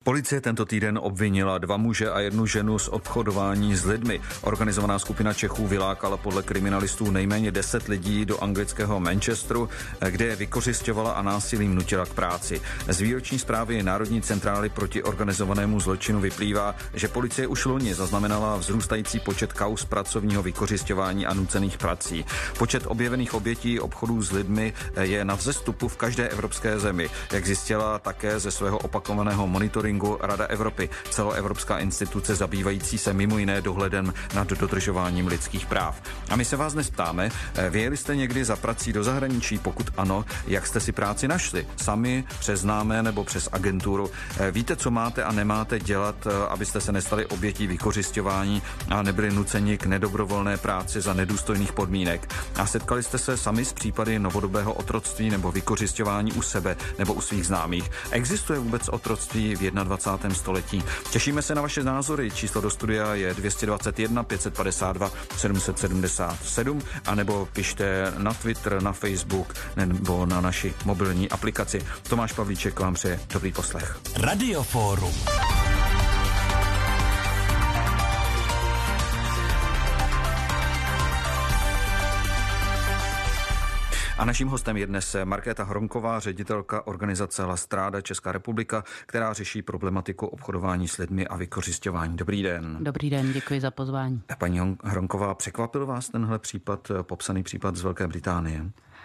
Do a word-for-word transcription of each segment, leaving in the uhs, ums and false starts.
Policie tento týden obvinila dva muže a jednu ženu z obchodování s lidmi. Organizovaná skupina Čechů vylákala podle kriminalistů nejméně deset lidí do anglického Manchesteru, kde je vykořisťovala a násilím nutila k práci. Z výroční zprávy Národní centrály proti organizovanému zločinu vyplývá, že policie už loni zaznamenala vzrůstající počet kauz pracovního vykořisťování a nucených prací. Počet objevených obětí obchodů s lidmi je na vzestupu v každé evropské zemi, jak zjistila také ze svého opakovaného monitoringu Rada Evropy, celoevropská instituce zabývající se mimo jiné dohledem nad dodržováním lidských práv. A my se vás dnes ptáme, vyjeli jste někdy za prací do zahraničí? Pokud ano, jak jste si práci našli? Sami, přes známé nebo přes agenturu? Víte, co máte a nemáte dělat, abyste se nestali obětí vykořisťování a nebyli nuceni k nedobrovolné práci za nedůstojných podmínek? A setkali jste se sami s případy novodobého otroctví nebo vykořisťování u sebe nebo u svých známých? Existuje vůbec otroctví v dvacátém prvním století? Těšíme se na vaše názory. Číslo do studia je dvě stě dvacet jedna pět set padesát dva sedm set sedmdesát sedm a nebo pište na Twitter, na Facebook nebo na naši mobilní aplikaci. Tomáš Pavlíček vám přeje dobrý poslech. Radioforum. A naším hostem je dnes Markéta Hronková, ředitelka organizace La Strada Česká republika, která řeší problematiku obchodování s lidmi a vykořisťování. Dobrý den. Dobrý den, děkuji za pozvání. Paní Hronková, překvapil vás tenhle případ, popsaný případ z Velké Británie?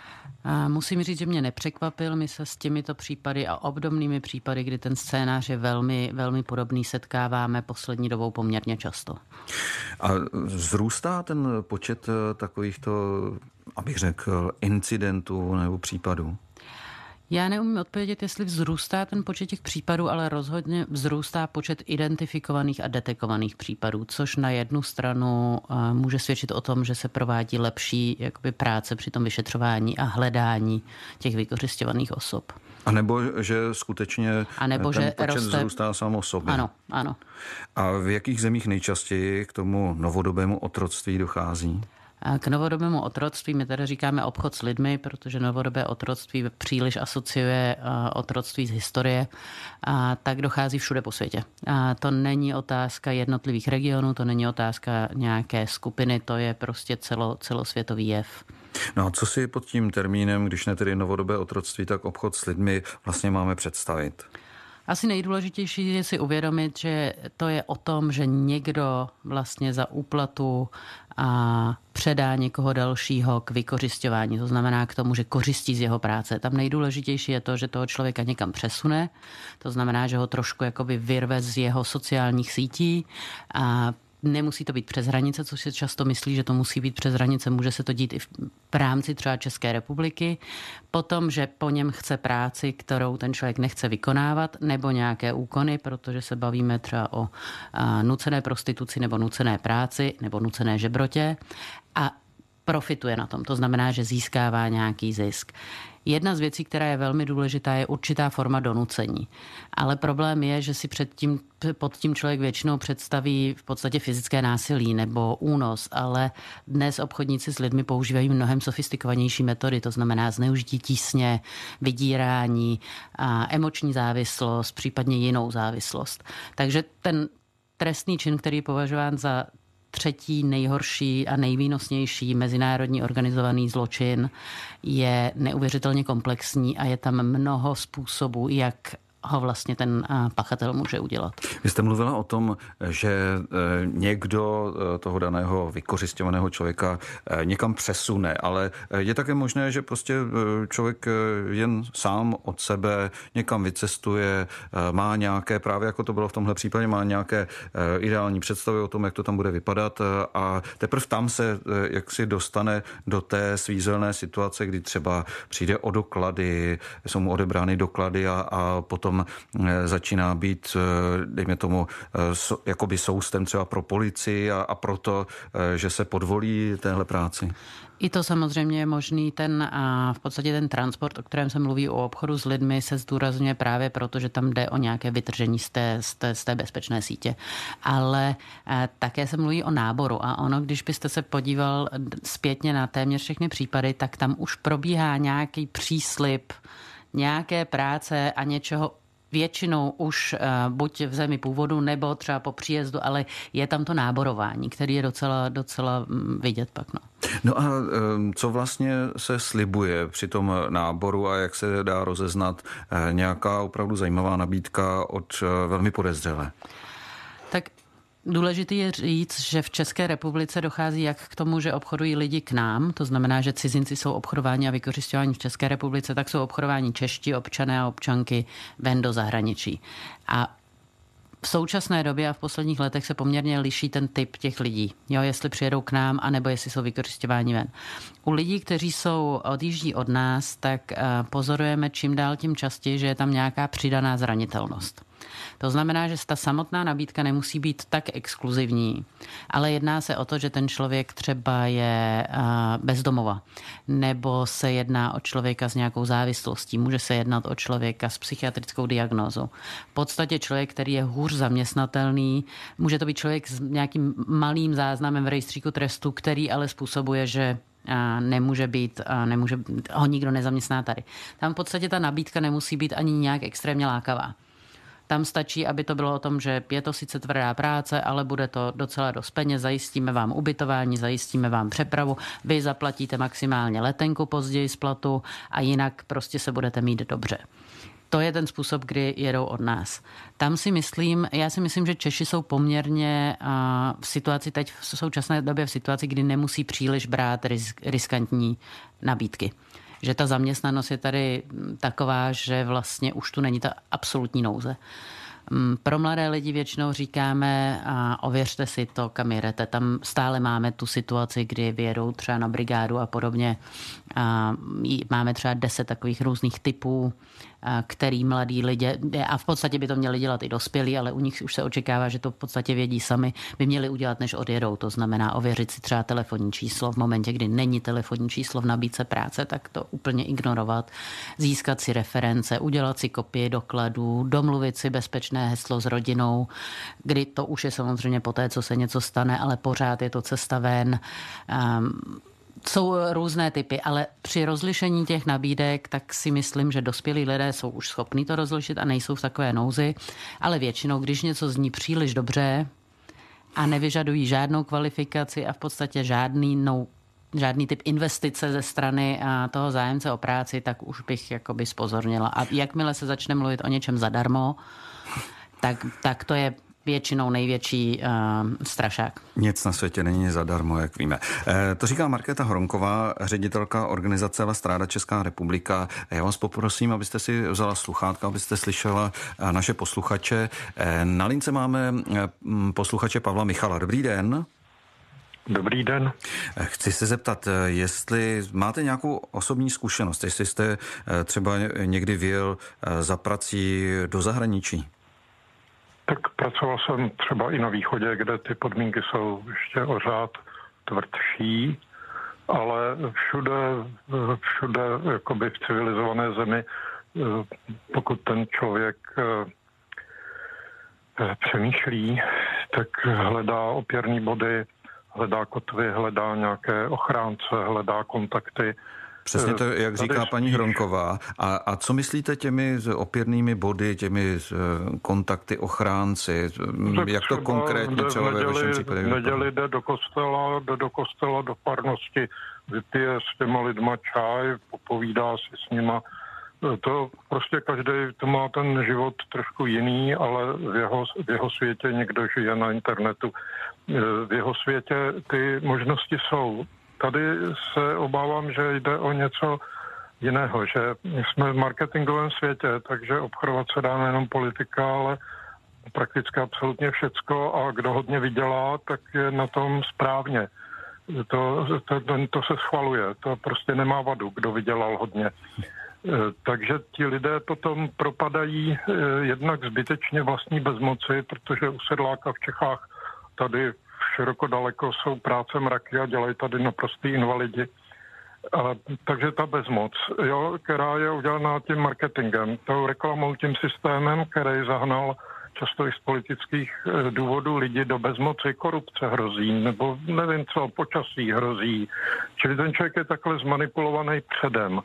A musím říct, že mě nepřekvapil. My se s těmito případy a obdobnými případy, kdy ten scénář je velmi, velmi podobný, setkáváme poslední dobou poměrně často. A vzrůstá ten počet takovýchto, abych řekl, incidentů nebo případů? Já neumím odpovědět, jestli vzrůstá ten počet těch případů, ale rozhodně vzrůstá počet identifikovaných a detekovaných případů, což na jednu stranu může svědčit o tom, že se provádí lepší jakoby práce při tom vyšetřování a hledání těch vykořisťovaných osob. A nebo že skutečně a nebo, ten že počet roste... vzrůstá sám o sobě. Ano, ano. A v jakých zemích nejčastěji k tomu novodobému otroctví dochází? K novodobému otroctví my tady říkáme obchod s lidmi, protože novodobé otroctví příliš asociuje otroctví z historie, a tak dochází všude po světě. A to není otázka jednotlivých regionů, to není otázka nějaké skupiny, to je prostě celo, celosvětový jev. No a co si pod tím termínem, když ne tedy novodobé otroctví, tak obchod s lidmi vlastně máme představit? Asi nejdůležitější je si uvědomit, že to je o tom, že někdo vlastně za úplatu a předá někoho dalšího k vykořisťování. To znamená k tomu, že kořistí z jeho práce. Tam nejdůležitější je to, že toho člověka někam přesune. To znamená, že ho trošku jakoby vyrve z jeho sociálních sítí a nemusí to být přes hranice, což se často myslí, že to musí být přes hranice. Může se to dít i v rámci třeba České republiky. Potom, že po něm chce práci, kterou ten člověk nechce vykonávat, nebo nějaké úkony, protože se bavíme třeba o nucené prostituci nebo nucené práci nebo nucené žebrotě a profituje na tom. To znamená, že získává nějaký zisk. Jedna z věcí, která je velmi důležitá, je určitá forma donucení. Ale problém je, že si před tím, pod tím člověk většinou představí v podstatě fyzické násilí nebo únos, ale dnes obchodníci s lidmi používají mnohem sofistikovanější metody, to znamená zneužití tísně, vydírání, a emoční závislost, případně jinou závislost. Takže ten trestný čin, který je považován za třetí nejhorší a nejvýnosnější mezinárodní organizovaný zločin, je neuvěřitelně komplexní a je tam mnoho způsobů, jak ho vlastně ten pachatel může udělat. Vy jste mluvila o tom, že někdo toho daného vykořisťovaného člověka někam přesune, ale je také možné, že prostě člověk jen sám od sebe někam vycestuje, má nějaké, právě jako to bylo v tomhle případě, má nějaké ideální představy o tom, jak to tam bude vypadat a teprve tam se jaksi dostane do té svízelné situace, kdy třeba přijde o doklady, jsou mu odebrány doklady a, a potom začíná být, dejme tomu, jakoby soustem třeba pro policii a, a proto, že se podvolí téhle práci. I to samozřejmě je možný, ten a v podstatě ten transport, o kterém se mluví o obchodu s lidmi, se zdůrazňuje právě proto, že tam jde o nějaké vytržení z té, z té, z té bezpečné sítě. Ale a, také se mluví o náboru a ono, když byste se podíval zpětně na téměř všechny případy, tak tam už probíhá nějaký příslib nějaké práce a něčeho většinou už buď v zemi původu, nebo třeba po příjezdu, ale je tam to náborování, který je docela, docela vidět pak. No. No a co vlastně se slibuje při tom náboru a jak se dá rozeznat nějaká opravdu zajímavá nabídka od velmi podezřelé? Tak důležité je říct, že v České republice dochází jak k tomu, že obchodují lidi k nám, to znamená, že cizinci jsou obchodováni a vykořisťováni v České republice, tak jsou obchodováni čeští občané a občanky ven do zahraničí. A v současné době a v posledních letech se poměrně liší ten typ těch lidí. Jo, jestli přijedou k nám, anebo jestli jsou vykořisťováni ven. U lidí, kteří jsou odjíždí od nás, tak pozorujeme čím dál tím častěji, že je tam nějaká přidaná zranitelnost. To znamená, že ta samotná nabídka nemusí být tak exkluzivní, ale jedná se o to, že ten člověk třeba je bezdomova, nebo se jedná o člověka s nějakou závislostí, může se jednat o člověka s psychiatrickou diagnózou. V podstatě člověk, který je hůř zaměstnatelný, může to být člověk s nějakým malým záznamem v rejstříku trestu, který ale způsobuje, že nemůže být, nemůže, ho nikdo nezaměstná tady. Tam v podstatě ta nabídka nemusí být ani nějak extrémně lákavá. Tam stačí, aby to bylo o tom, že je to sice tvrdá práce, ale bude to docela dost peněz, zajistíme vám ubytování, zajistíme vám přepravu, vy zaplatíte maximálně letenku později z platu a jinak prostě se budete mít dobře. To je ten způsob, kdy jedou od nás. Tam si myslím, já si myslím, že Češi jsou poměrně v situaci teď v současné době v situaci, kdy nemusí příliš brát risk, riskantní nabídky. Že ta zaměstnanost je tady taková, že vlastně už tu není ta absolutní nouze. Pro mladé lidi většinou říkáme, a ověřte si to, kam jedete. Tam stále máme tu situaci, kdy vyjedou třeba na brigádu a podobně. A máme třeba deset takových různých typů, který mladí lidé, a v podstatě by to měli dělat i dospělí, ale u nich už se očekává, že to v podstatě vědí sami, by měli udělat, než odjedou. To znamená ověřit si třeba telefonní číslo. V momentě, kdy není telefonní číslo v nabídce práce, tak to úplně ignorovat. Získat si reference, udělat si kopii dokladů, domluvit si bezpečné heslo s rodinou, kdy to už je samozřejmě poté, co se něco stane, ale pořád je to cesta ven. Um, Jsou různé typy, ale při rozlišení těch nabídek, tak si myslím, že dospělí lidé jsou už schopní to rozlišit a nejsou v takové nouzi, ale většinou, když něco zní příliš dobře a nevyžadují žádnou kvalifikaci a v podstatě žádný, no, žádný typ investice ze strany toho zájemce o práci, tak už bych jakoby spozornila. A jakmile se začne mluvit o něčem zadarmo, tak, tak to je většinou největší uh, strašák. Nic na světě není zadarmo, jak víme. E, to říká Markéta Hronková, ředitelka organizace La Strada Česká republika. Já vás poprosím, abyste si vzala sluchátka, abyste slyšela naše posluchače. E, na lince máme posluchače Pavla Michala. Dobrý den. Dobrý den. Chci se zeptat, jestli máte nějakou osobní zkušenost, jestli jste třeba někdy vyjel za prací do zahraničí. Tak pracoval jsem třeba i na východě, kde ty podmínky jsou ještě o řád tvrdší, ale všude, všude jakoby v civilizované zemi, pokud ten člověk přemýšlí, tak hledá opěrný body, hledá kotvy, hledá nějaké ochránce, hledá kontakty. Přesně to, jak říká Tady paní Hronková. A, a co myslíte těmi opěrnými body, těmi kontakty, ochránci? Tak jak to konkrétně třeba ve vašem případě? V neděli jde do kostela, jde do kostela, do farnosti, vypije s těma lidma čaj, popovídá si s nima. To prostě každý to má ten život trošku jiný, ale v jeho, v jeho světě někdo žije na internetu. V jeho světě ty možnosti jsou. Tady se obávám, že jde o něco jiného, že jsme v marketingovém světě, takže obchodovat se dá nejenom politika, ale prakticky absolutně všecko a kdo hodně vydělá, tak je na tom správně. To, to, to se schvaluje, to prostě nemá vadu, kdo vydělal hodně. Takže ti lidé potom propadají jednak zbytečně vlastní bezmoci, protože u sedláka v Čechách tady široko daleko jsou práce mraky a dělají tady naprostý invalidi. A, takže ta bezmoc, jo, která je udělaná tím marketingem, tou reklamou, tím systémem, který zahnal často i z politických důvodů lidi do bezmoci, korupce hrozí, nebo nevím co, počasí hrozí. Čili ten člověk je takhle zmanipulovaný předem.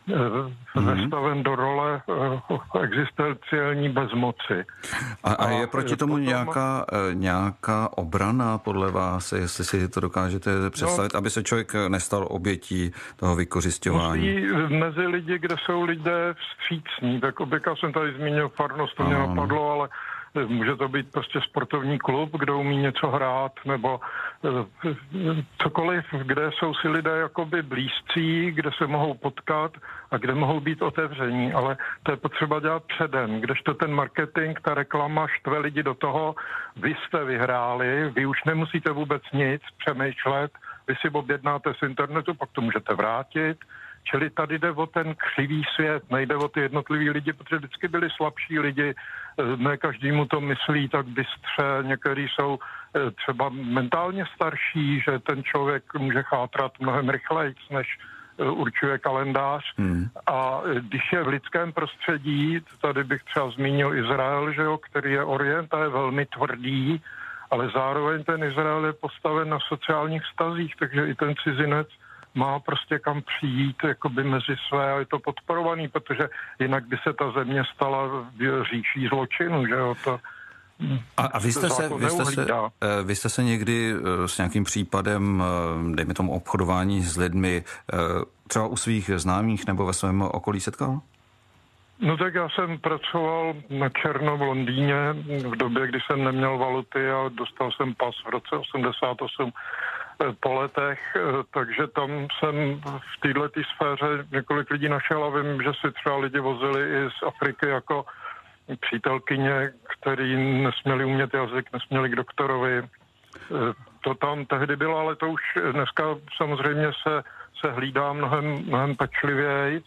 mm-hmm. vystaven do role existenciální bezmoci. A, a je proti tomu potom nějaká, nějaká obrana podle vás, jestli si to dokážete představit, no, aby se člověk nestal obětí toho vykořisťování? Musí mezi lidi, kde jsou lidé vstřícní, tak oběka jsem tady zmínil farnost, to mě napadlo, ale může to být prostě sportovní klub, kde umí něco hrát, nebo cokoliv, kde jsou si lidé jakoby blízcí, kde se mohou potkat a kde mohou být otevření, ale to je potřeba dělat předem, kdežto ten marketing, ta reklama štve lidi do toho, vy jste vyhráli, vy už nemusíte vůbec nic přemýšlet, vy si objednáte z internetu, pak to můžete vrátit. Čili tady jde o ten křivý svět, nejde o ty jednotlivý lidi, protože vždycky byli slabší lidi, ne každému to myslí tak bystře, někteří jsou třeba mentálně starší, že ten člověk může chátrat mnohem rychleji, než určuje kalendář. Hmm. A když je v lidském prostředí, tady bych třeba zmínil Izrael, že jo, který je orient a je velmi tvrdý, ale zároveň ten Izrael je postaven na sociálních vztazích, takže i ten cizinec má prostě kam přijít jakoby mezi své a je to podporovaný, protože jinak by se ta země stala říší zločinu, že jo, to A, a vy, jste se, vy, jste se, vy jste se někdy s nějakým případem, dejme tomu obchodování s lidmi, třeba u svých známých nebo ve svém okolí setkal? No tak já jsem pracoval na černo v Londýně v době, kdy jsem neměl valuty a dostal jsem pas v roce osmdesát osm po letech, takže tam jsem v této sféře několik lidí našel a vím, že si třeba lidi vozili i z Afriky jako přítelkyně, který nesměli umět jazyk, nesměli k doktorovi. To tam tehdy bylo, ale to už dneska samozřejmě se, se hlídá mnohem, mnohem pečlivěji.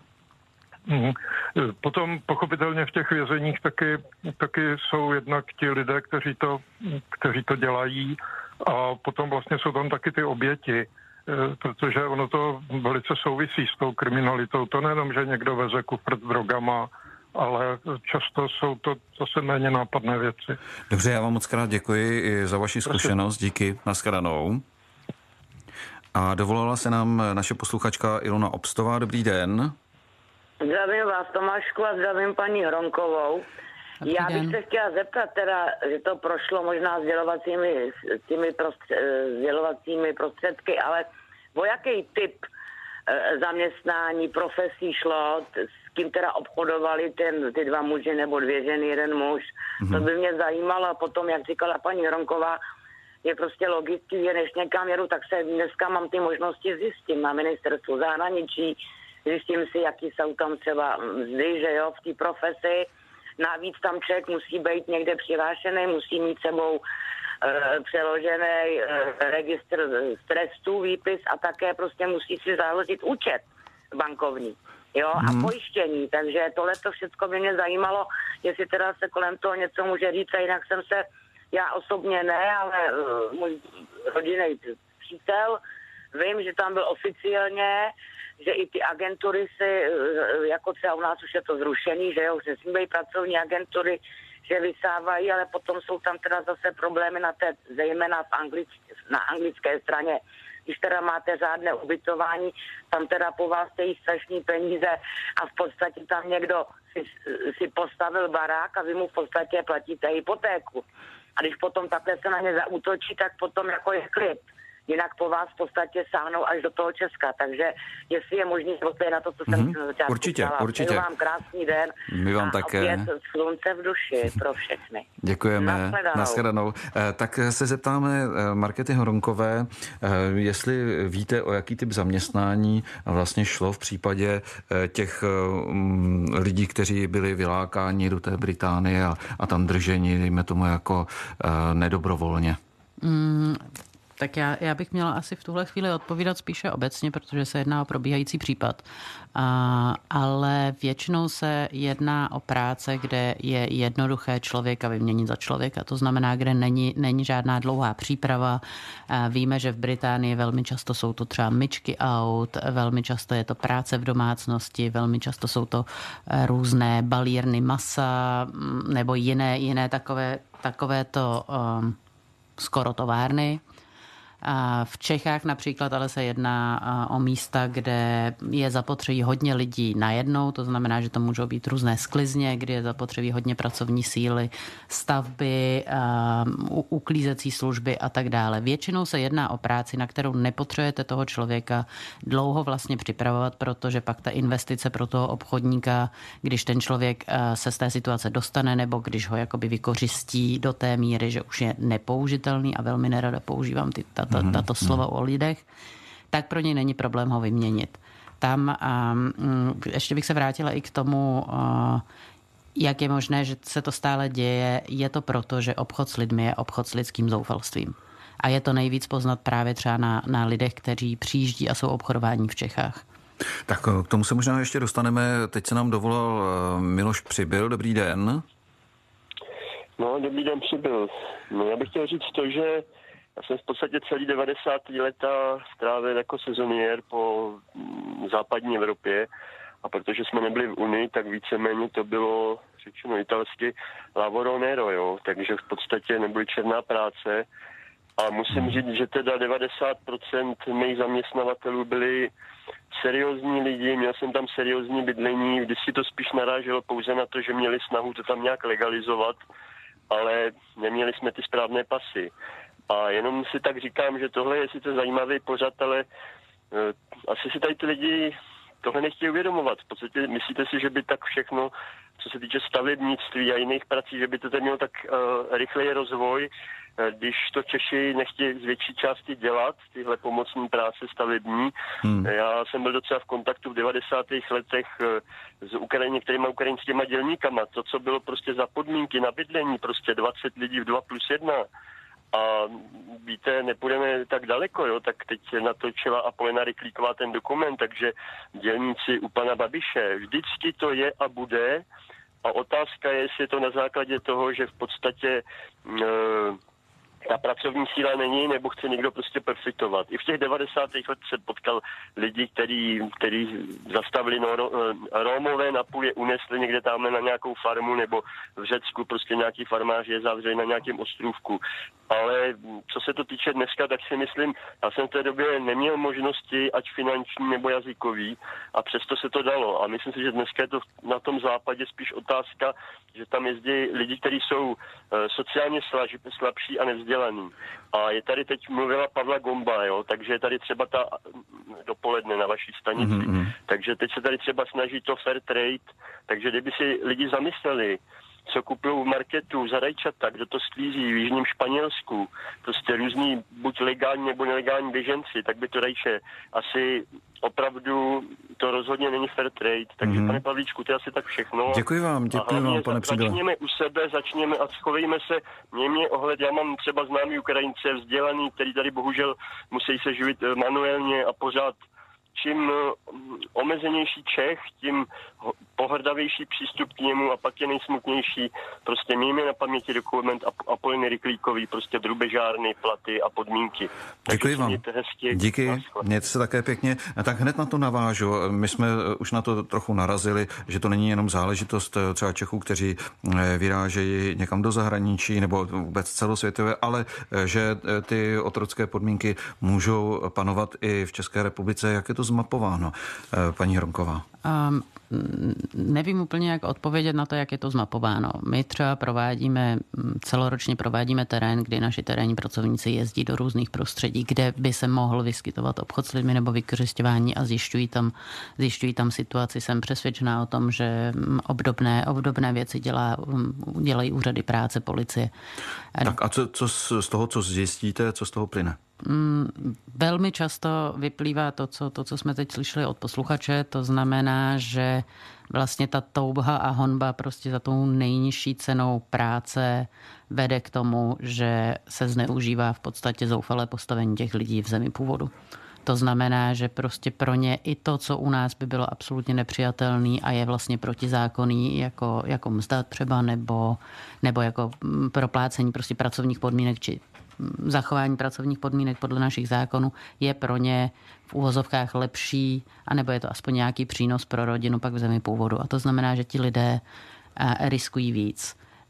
Potom pochopitelně v těch vězeních taky, taky jsou jednak ti lidé, kteří to, kteří to dělají a potom vlastně jsou tam taky ty oběti, protože ono to velice souvisí s tou kriminalitou. To nejenom, že někdo veze kufr s drogama, ale často jsou to zase méně nápadné věci. Dobře, já vám moc krát děkuji i za vaši zkušenost. Díky, nashledanou. A dovolala se nám naše posluchačka Ilona Obstová. Dobrý den. Zdravím vás, Tomášku, a zdravím paní Hronkovou. Dobrý Já bych den. se chtěla zeptat teda, že to prošlo možná sdělovacími, těmi prostřed, sdělovacími prostředky, ale o jaký typ zaměstnání, profesí šlo, s kým teda obchodovali ten, ty dva muži nebo dvě ženy, jeden muž. Mm-hmm. To by mě zajímalo. A potom, jak říkala paní Hronková, je prostě logicky, že než někam jedu, tak se dneska mám ty možnosti zjistit na ministerstvu zahraničí, zjistím si, jaký jsou tam třeba mzdy, že jo, v té profesi. Navíc tam člověk musí být někde přihlášený, musí mít sebou e, přeložený e, registr trestů, výpis a také prostě musí si založit účet bankovní, jo, hmm. a pojištění. Takže tohle to všechno by mě zajímalo, jestli teda se kolem toho něco může říct, a jinak jsem se, já osobně ne, ale uh, můj rodinný přítel, vím, že tam byl oficiálně, že i ty agentury si, jako třeba u nás už je to zrušený, že jo, už nesmí být pracovní agentury, že vysávají, ale potom jsou tam teda zase problémy na té, zejména v anglic, na anglické straně. Když teda máte řádné ubytování, tam teda po vás chtějí strašný peníze a v podstatě tam někdo si, si postavil barák a vy mu v podstatě platíte hypotéku. A když potom takhle se na ně zaútočí, tak potom jako je klid. Jinak po vás v podstatě sáhnou až do toho Česka. Takže jestli je možný odpovědět na to, co jsem mm-hmm. na začátku Určitě, ptala. určitě. Přeju vám krásný den. My vám a také. opět slunce v duši pro všechny. Děkujeme. Nashledanou. Tak se zeptáme Markéty Hronkové, jestli víte, o jaký typ zaměstnání vlastně šlo v případě těch lidí, kteří byli vylákáni do té Británie a, a tam drženi, dejme tomu, jako nedobrovolně. Mm. Tak já, já bych měla asi v tuhle chvíli odpovídat spíše obecně, protože se jedná o probíhající případ. A, ale většinou se jedná o práce, kde je jednoduché člověka vyměnit za člověka. To znamená, kde není, není žádná dlouhá příprava. A víme, že v Británii velmi často jsou to třeba myčky aut, velmi často je to práce v domácnosti, velmi často jsou to různé balírny masa nebo jiné, jiné takové, takové to um, skoro továrny. V Čechách například ale se jedná o místa, kde je zapotřebí hodně lidí najednou, to znamená, že to můžou být různé sklizně, kde je zapotřebí hodně pracovní síly, stavby, uklízecí služby a tak dále. Většinou se jedná o práci, na kterou nepotřebujete toho člověka dlouho vlastně připravovat, protože pak ta investice pro toho obchodníka, když ten člověk se z té situace dostane nebo když ho jakoby vykořistí do té míry, že už je nepoužitelný a velmi nerada používám ty, tato, tato slova o lidech, tak pro něj není problém ho vyměnit. Tam um, ještě bych se vrátila i k tomu, uh, jak je možné, že se to stále děje. Je to proto, že obchod s lidmi je obchod s lidským zoufalstvím. A je to nejvíc poznat právě třeba na, na lidech, kteří přijíždí a jsou obchodováni v Čechách. Tak k tomu se možná ještě dostaneme. Teď se nám dovolal Miloš Přibyl. Dobrý den. No, dobrý den, Přibyl. No, já bych chtěl říct to, že já jsem v podstatě celý devadesátá léta strávil jako sezoniér po západní Evropě a protože jsme nebyli v Unii, tak víceméně to bylo, řečeno italsky, lavoro nero, jo, takže v podstatě nebyly černá práce a musím říct, že teda devadesát procent mých zaměstnavatelů byli seriózní lidi, měl jsem tam seriózní bydlení, vždy si to spíš naráželo pouze na to, že měli snahu to tam nějak legalizovat, ale neměli jsme ty správné pasy. A jenom si tak říkám, že tohle je sice zajímavý pořad, ale uh, asi si tady ty lidi tohle nechtějí uvědomovat. V podstatě myslíte si, že by tak všechno, co se týče stavebnictví a jiných prací, že by to tady mělo tak uh, rychleji rozvoj, uh, když to Češi nechtějí z větší části dělat, tyhle pomocní práce stavební. Hmm. Já jsem byl docela v kontaktu v devadesátých letech uh, s Ukrajině, některýma ukrajinskýma dělníkama. To, co bylo prostě za podmínky na bydlení, prostě dvacet lidí v dva plus jedna. A víte, nepůjdeme tak daleko, jo, tak teď natočila Apolena Rychlíková ten dokument, takže dělníci u pana Babiše, vždycky to je a bude a otázka je, jestli je to na základě toho, že v podstatě e, ta pracovní síla není, nebo chce někdo prostě profitovat. I v těch devadesátých letech se potkal lidi, který, který zastavili no, Rómové, napůl je unesli někde tamhle na nějakou farmu, nebo v Řecku prostě nějaký farmář je zavřeli na nějakém ostrůvku. Ale co se to týče dneska, tak si myslím, já jsem v té době neměl možnosti, ať finanční nebo jazykový, a přesto se to dalo. A myslím si, že dneska je to na tom západě spíš otázka, že tam jezdí lidi, kteří jsou uh, sociálně slaž, slabší a nevzdělaní. A je tady teď mluvila Pavla Gomba, jo, takže je tady třeba ta dopoledne na vaší stanici. Mm-hmm. Takže teď se tady třeba snaží to fair trade, takže kdyby si lidi zamysleli, co kupují v marketu za rajčata, kdo to sklízí v jižním Španělsku, prostě různý buď legální nebo nelegální běženci, tak by to rajče asi opravdu to rozhodně není fair trade. Takže mm-hmm. pane Pavlíčku, to je asi tak všechno. Děkuji vám, děkuji vám, pane Přibyle. Začněme u sebe, začněme a schovejme se. Mě mě ohled, já mám třeba známý Ukrajince, vzdělaný, který tady bohužel musí se živit manuálně a pořád čím omezenější Čech, tím pohrdavější přístup k němu a pak je nejsmutnější. Prostě mějme na paměti dokument Apoleny Rychlíkový, prostě drubežárny, platy a podmínky. Děkuji vám. Hezky. Díky, mějte se také pěkně. Tak hned na to navážu. My jsme už na to trochu narazili, že to není jenom záležitost třeba Čechů, kteří vyrážejí někam do zahraničí nebo vůbec celosvětově, ale že ty otrocké podmínky můžou panovat i v České republice. Jak je to zmapováno, paní Hronková? Um, nevím úplně, jak odpovědět na to, jak je to zmapováno. My třeba provádíme, celoročně provádíme terén, kdy naši terénní pracovníci jezdí do různých prostředí, kde by se mohl vyskytovat obchod s lidmi nebo vykořisťování a zjišťují tam, zjišťují tam situaci. Jsem přesvědčená o tom, že obdobné, obdobné věci dělá, dělají úřady práce, policie. Tak a co, co z toho, co zjistíte, co z toho plyne? Mm, velmi často vyplývá to co, to, co jsme teď slyšeli od posluchače, to znamená, že vlastně ta touha a honba prostě za tou nejnižší cenou práce vede k tomu, že se zneužívá v podstatě zoufalé postavení těch lidí v zemi původu. To znamená, že prostě pro ně i to, co u nás by bylo absolutně nepřijatelný a je vlastně protizákonný, jako, jako mzda třeba, nebo, nebo jako proplácení prostě pracovních podmínek či zachování pracovních podmínek podle našich zákonů, je pro ně v uvozovkách lepší, anebo je to aspoň nějaký přínos pro rodinu pak v zemi původu. A to znamená, že ti lidé riskují víc.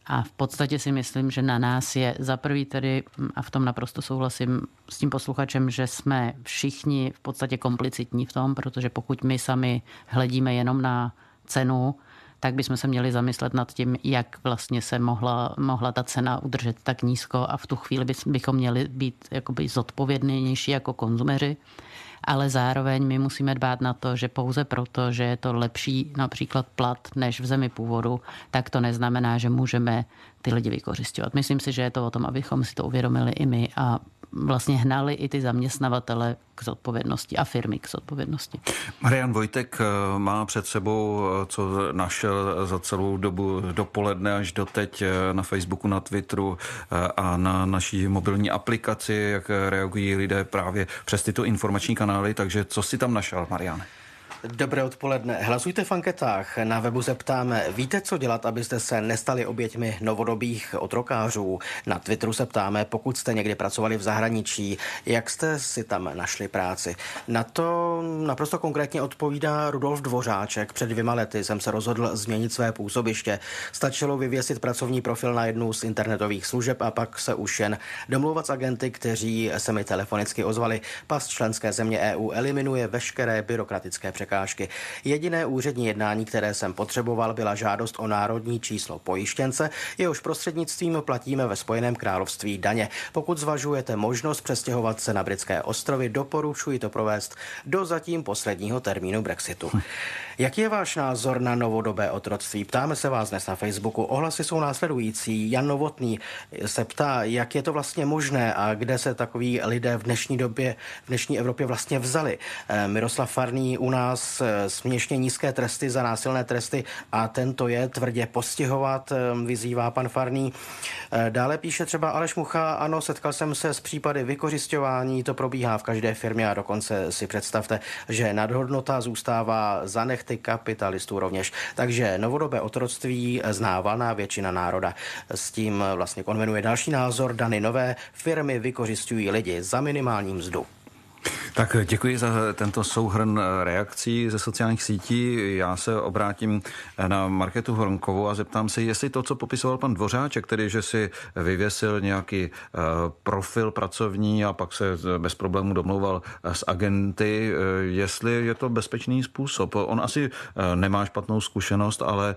A v podstatě si myslím, že na nás je za prvý tedy, a v tom naprosto souhlasím s tím posluchačem, že jsme všichni v podstatě komplicitní v tom, protože pokud my sami hledíme jenom na cenu, tak bychom se měli zamyslet nad tím, jak vlastně se mohla, mohla ta cena udržet tak nízko a v tu chvíli bychom měli být jakoby zodpovědnější jako konzumeři. Ale zároveň my musíme dbát na to, že pouze proto, že je to lepší například plat než v zemi původu, tak to neznamená, že můžeme ty lidi vykořisťovat. Myslím si, že je to o tom, abychom si to uvědomili i my a vlastně hnali i ty zaměstnavatele k zodpovědnosti a firmy k zodpovědnosti. Marian Vojtek má před sebou, co našel za celou dobu dopoledne až doteď na Facebooku, na Twitteru a na naší mobilní aplikaci, jak reagují lidé právě přes tyto informační kanály. Takže co si tam našel, Mariane? Dobré odpoledne. Hlasujte v anketách. Na webu se ptáme, víte, co dělat, abyste se nestali oběťmi novodobých otrokářů. Na Twitteru se ptáme, pokud jste někdy pracovali v zahraničí, jak jste si tam našli práci. Na to naprosto konkrétně odpovídá Rudolf Dvořáček. Před dvěma lety jsem se rozhodl změnit své působiště. Stačilo vyvěsit pracovní profil na jednu z internetových služeb a pak se už jen domlouvat s agenty, kteří se mi telefonicky ozvali. Pas členské země E U eliminuje veškeré byrokratické překážky. Jediné úřední jednání, které jsem potřeboval, byla žádost o národní číslo pojištěnce, jehož prostřednictvím platíme ve Spojeném království daně. Pokud zvažujete možnost přestěhovat se na britské ostrovy, doporučuji to provést do zatím posledního termínu Brexitu. Jaký je váš názor na novodobé otroctví? Ptáme se vás dnes na Facebooku. Ohlasy jsou následující. Jan Novotný se ptá, jak je to vlastně možné a kde se takoví lidé v dnešní době, v dnešní Evropě vlastně vzali. Miroslav Farný u nás směšně nízké tresty za násilné tresty a tento je tvrdě postihovat, vyzývá pan Farný. Dále píše třeba Aleš Mucha, ano, setkal jsem se s případy vykořisťování, to probíhá v každé firmě a dokonce si představte, že nadhodnota zůstává za nechty kapitalistů rovněž. Takže novodobé otroctví zná valná většina národa. S tím vlastně konvenuje další názor. Dany nové firmy vykořisťují lidi za minimální mzdu. Tak děkuji za tento souhrn reakcí ze sociálních sítí. Já se obrátím na Markétu Hronkovou a zeptám se, jestli to, co popisoval pan Dvořáček, tedy že si vyvěsil nějaký profil pracovní a pak se bez problémů domlouval s agenty, jestli je to bezpečný způsob. On asi nemá špatnou zkušenost, ale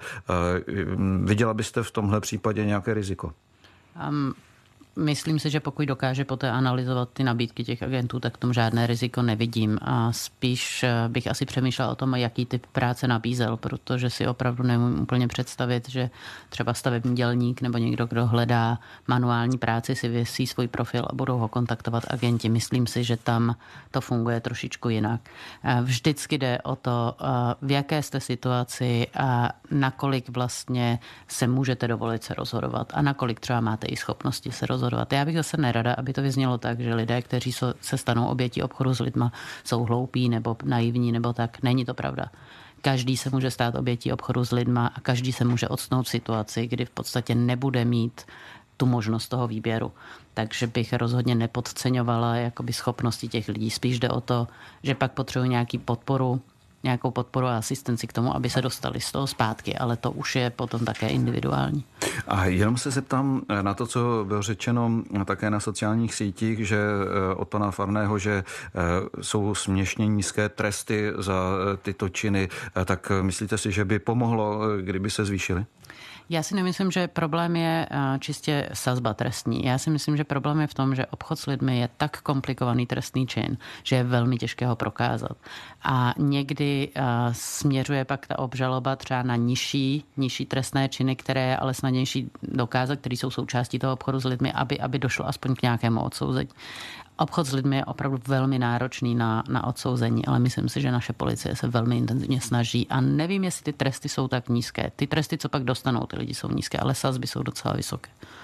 viděla byste v tomhle případě nějaké riziko? Um. Myslím si, že pokud dokáže poté analyzovat ty nabídky těch agentů, tak tomu žádné riziko nevidím. A spíš bych asi přemýšlela o tom, jaký typ práce nabízel, protože si opravdu nemůžu úplně představit, že třeba stavební dělník nebo někdo, kdo hledá manuální práci, si věsí svůj profil a budou ho kontaktovat agenti. Myslím si, že tam to funguje trošičku jinak. Vždycky jde o to, v jaké jste situaci a nakolik vlastně se můžete dovolit se rozhodovat a nakolik třeba máte i schopnosti se rozhodovat. Já bych zase nerada, aby to vyznělo tak, že lidé, kteří se stanou obětí obchodu s lidma, jsou hloupí nebo naivní nebo tak. Není to pravda. Každý se může stát obětí obchodu s lidma a každý se může odstnout v situaci, kdy v podstatě nebude mít tu možnost toho výběru. Takže bych rozhodně nepodceňovala jakoby schopnosti těch lidí. Spíš jde o to, že pak potřebují nějaký podporu, nějakou podporu a asistenci k tomu, aby se dostali z toho zpátky, ale to už je potom také individuální. A jenom se zeptám na to, co bylo řečeno také na sociálních sítích, že od pana Farného, že jsou směšně nízké tresty za tyto činy, tak myslíte si, že by pomohlo, kdyby se zvýšily? Já si nemyslím, že problém je čistě sazba trestní. Já si myslím, že problém je v tom, že obchod s lidmi je tak komplikovaný trestný čin, že je velmi těžké ho prokázat. A někdy směřuje pak ta obžaloba třeba na nižší, nižší trestné činy, které je ale snadnější dokázat, které jsou součástí toho obchodu s lidmi, aby, aby došlo aspoň k nějakému odsouzení. Obchod s lidmi je opravdu velmi náročný na, na odsouzení, ale myslím si, že naše policie se velmi intenzivně snaží a nevím, jestli ty tresty jsou tak nízké. Ty tresty, co pak dostanou, ty lidi jsou nízké, ale sazby jsou docela vysoké.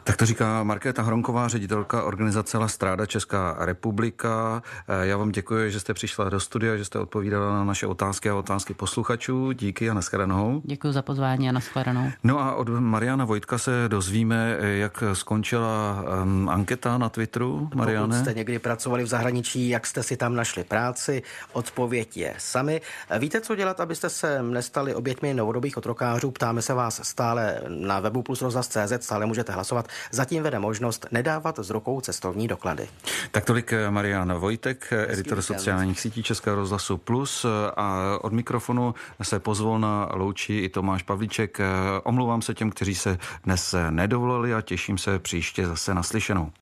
Tak to říká Markéta Hronková, ředitelka organizace La Strada Česká republika. Já vám děkuji, že jste přišla do studia, že jste odpovídala na naše otázky a otázky posluchačů. Díky a nashledanou. Děkuji za pozvání a nashledanou. No a od Mariana Vojtka se dozvíme, jak skončila um, anketa na Twitteru. Mariane? Pokud jste někdy pracovali v zahraničí, jak jste si tam našli práci? Odpověď je sami. Víte, co dělat, abyste se nestali oběťmi novodobých otrokářů? Ptáme se vás stále na webu plus rozhlas tečka cé zet, stále můžete hlasovat. Zatím vede možnost nedávat z rukou cestovní doklady. Tak tolik Marian Vojtek, editor sociálních sítí Českého rozhlasu Plus, a od mikrofonu se pozvolna loučí i Tomáš Pavlíček. Omlouvám se těm, kteří se dnes nedovolali a těším se příště zase naslyšenou.